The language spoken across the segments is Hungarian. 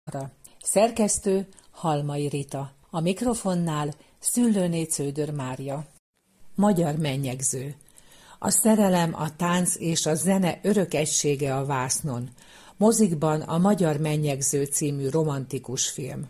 Szerkesztő Halmai Rita. A mikrofonnál Szüllőné Cződör Mária. Magyar mennyegző. A szerelem, a tánc és a zene örök egysége a vásznon. Mozikban a Magyar mennyegző című romantikus film.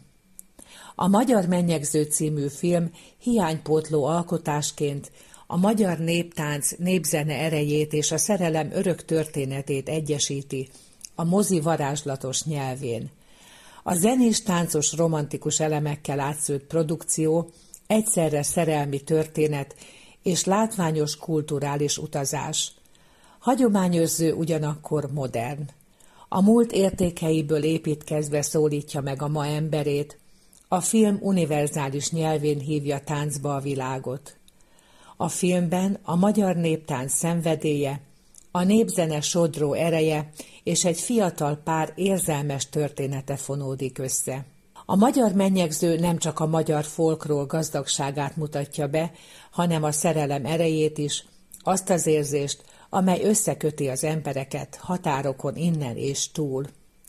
A Magyar mennyegző című film hiánypótló alkotásként a magyar néptánc, népzene erejét és a szerelem örök történetét egyesíti a mozi varázslatos nyelvén. A zenés-táncos romantikus elemekkel átszőtt produkció egyszerre szerelmi történet és látványos kulturális utazás. Hagyományőrző, ugyanakkor modern. A múlt értékeiből építkezve szólítja meg a ma emberét, a film univerzális nyelvén hívja táncba a világot. A filmben a magyar néptánc szenvedélye, a népzene sodró ereje és egy fiatal pár érzelmes története fonódik össze. A Magyar mennyegző nem csak a magyar folkról gazdagságát mutatja be, hanem a szerelem erejét is, azt az érzést, amely összeköti az embereket határokon innen és túl.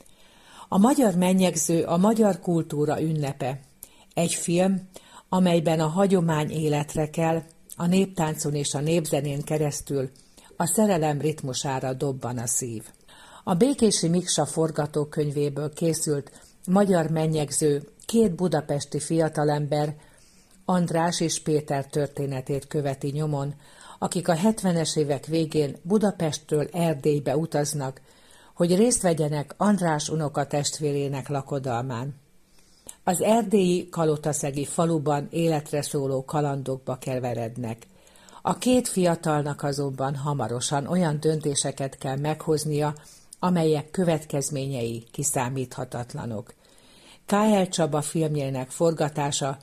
A Magyar mennyegző a magyar kultúra ünnepe. Egy film, amelyben a hagyomány életre kell, a néptáncon és a népzenén keresztül a szerelem ritmusára dobban a szív. A Békési Miksa forgatókönyvéből készült Magyar mennyegző két budapesti fiatalember, András és Péter történetét követi nyomon, akik a 70-es évek végén Budapestről Erdélybe utaznak, hogy részt vegyenek András unokatestvérének lakodalmán. Az erdélyi kalotaszegi faluban életre szóló kalandokba keverednek. A két fiatalnak azonban hamarosan olyan döntéseket kell meghoznia, amelyek következményei kiszámíthatatlanok. K.L. Csaba filmjének forgatása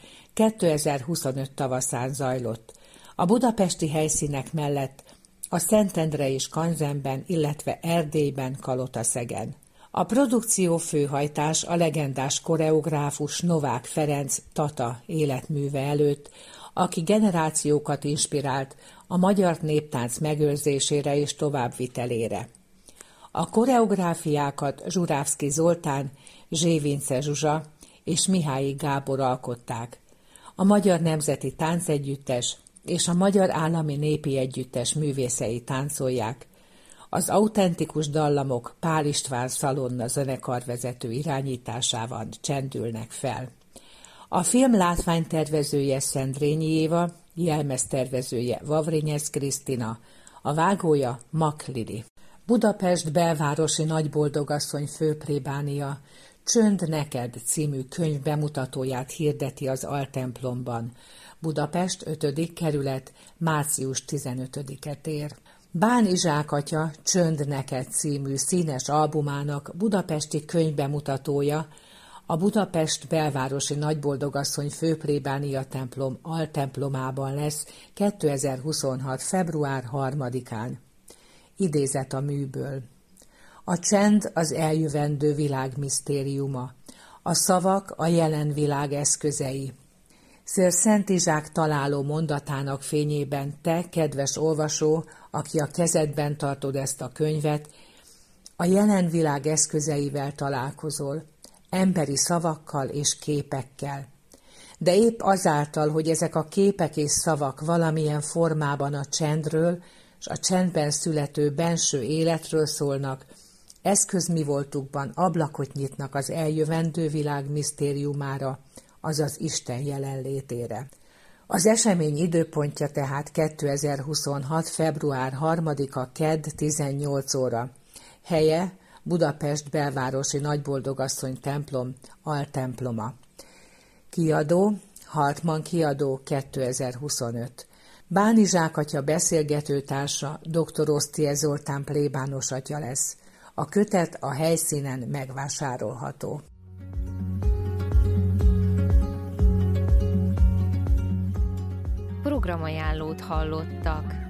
2025 tavaszán zajlott. A budapesti helyszínek mellett a Szentendre és Kanzenben, illetve Erdélyben, Kalotaszegen. A produkció főhajtás a legendás koreográfus Novák Ferenc Tata életműve előtt, aki generációkat inspirált a magyar néptánc megőrzésére és továbbvitelére. A koreográfiákat Zsurávszky Zoltán, Zsévince Zsuzsa és Mihályi Gábor alkották. A Magyar Nemzeti Táncegyüttes és a Magyar Állami Népi Együttes művészei táncolják. Az autentikus dallamok Pál István Szalonna zenekarvezető irányításával csendülnek fel. A film látványtervezője Szendrényi Éva, jelmeztervezője Vavrinyesz Krisztina, a vágója Mak Lili. Budapest belvárosi nagyboldogasszony főplébánia Csönd neked című könyv bemutatóját hirdeti az Altemplomban. Budapest 5. kerület, március 15-e tér. Bán Izsák atya Csönd neked című színes albumának budapesti könyvbemutatója a Budapest belvárosi nagyboldogasszony főplébánia templom altemplomában lesz 2026. február 3-án. Idézet a műből. A csend az eljövendő világ misztériuma, a szavak a jelen világ eszközei. Ször Szent Izsák találó mondatának fényében te, kedves olvasó, aki a kezedben tartod ezt a könyvet, a jelen világ eszközeivel találkozol, emberi szavakkal és képekkel. De épp azáltal, hogy ezek a képek és szavak valamilyen formában a csendről és a csendben születő benső életről szólnak, eszközmivoltukban ablakot nyitnak az eljövendő világ misztériumára, azaz Isten jelenlétére. Az esemény időpontja tehát 2026. február 3-a kedd 18 óra. Helye Budapest belvárosi nagyboldogasszony templom altemploma. Kiadó Hartmann kiadó 2025. Bán Izsák atya beszélgetőtársa dr. Osztie Zoltán plébános atya lesz. A kötet a helyszínen megvásárolható. Programajánlót hallottak.